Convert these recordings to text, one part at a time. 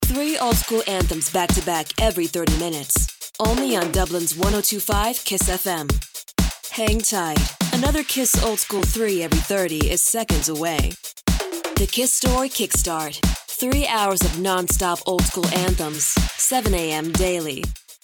Three old school anthems back to back every 30 minutes. Only on Dublin's 1025 Kiss FM. Hang tight. Another Kiss Old School 3 every 30 is seconds away. The Kiss Story Kickstart. 3 hours of non-stop old school anthems. 7 a.m. daily.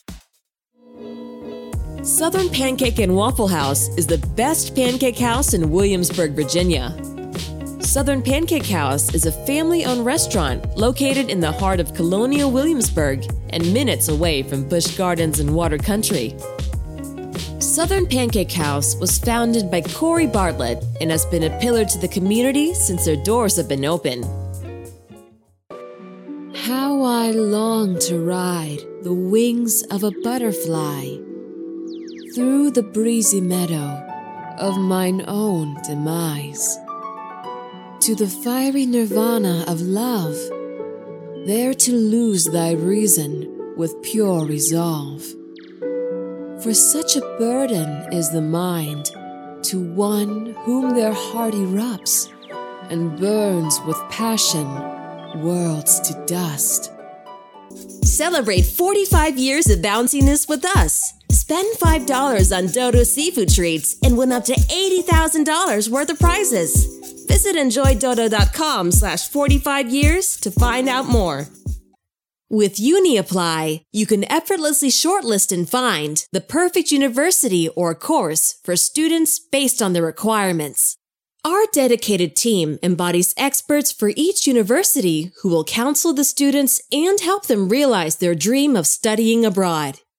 Southern Pancake and Waffle House is the best pancake house in Williamsburg, Virginia. Southern Pancake House is a family-owned restaurant located in the heart of colonial Williamsburg and minutes away from Busch Gardens and Water Country. Southern Pancake House was founded by Corey Bartlett and has been a pillar to the community since their doors have been open. How I long to ride the wings of a butterfly through the breezy meadow of mine own demise, to the fiery nirvana of love, there to lose thy reason with pure resolve. For such a burden is the mind to one whom their heart erupts and burns with passion worlds to dust. Celebrate 45 years of bounciness with us. Spend $5 on Dodo seafood treats and win up to $80,000 worth of prizes. Visit enjoydodo.com/45years to find out more. With UniApply, you can effortlessly shortlist and find the perfect university or course for students based on their requirements. Our dedicated team embodies experts for each university who will counsel the students and help them realize their dream of studying abroad.